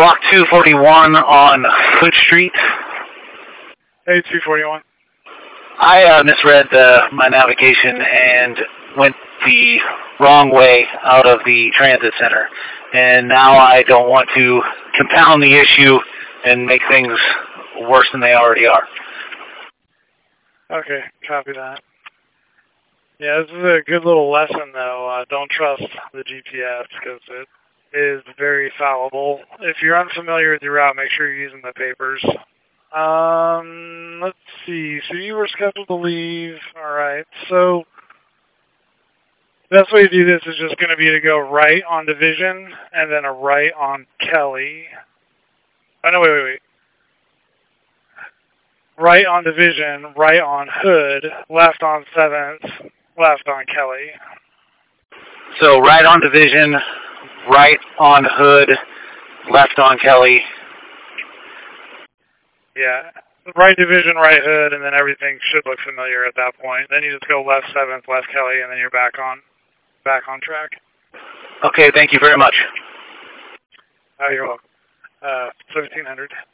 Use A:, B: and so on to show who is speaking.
A: block 241 on Hood Street.
B: Hey, 241.
A: I misread my navigation and went the wrong way out of the transit center. And now I don't want to compound the issue and make things worse than they already are.
B: Okay, copy that. Yeah, this is a good little lesson, though. Don't trust the GPS because it is very fallible. If you're unfamiliar with your route, make sure you're using the papers. Let's see. So you were scheduled to leave. All right. So the best way to do this is just going to be to go right on Division and then a right on Kelly. Oh, no, wait. Right on Division, right on Hood, left on 7th, left on Kelly.
A: So right on Division, right on Hood, left on Kelly.
B: Yeah. Right Division, right Hood, and then everything should look familiar at that point. Then you just go left 7th, left Kelly, and then you're back on track.
A: Okay, thank you very much.
B: Oh, you're welcome. 1700.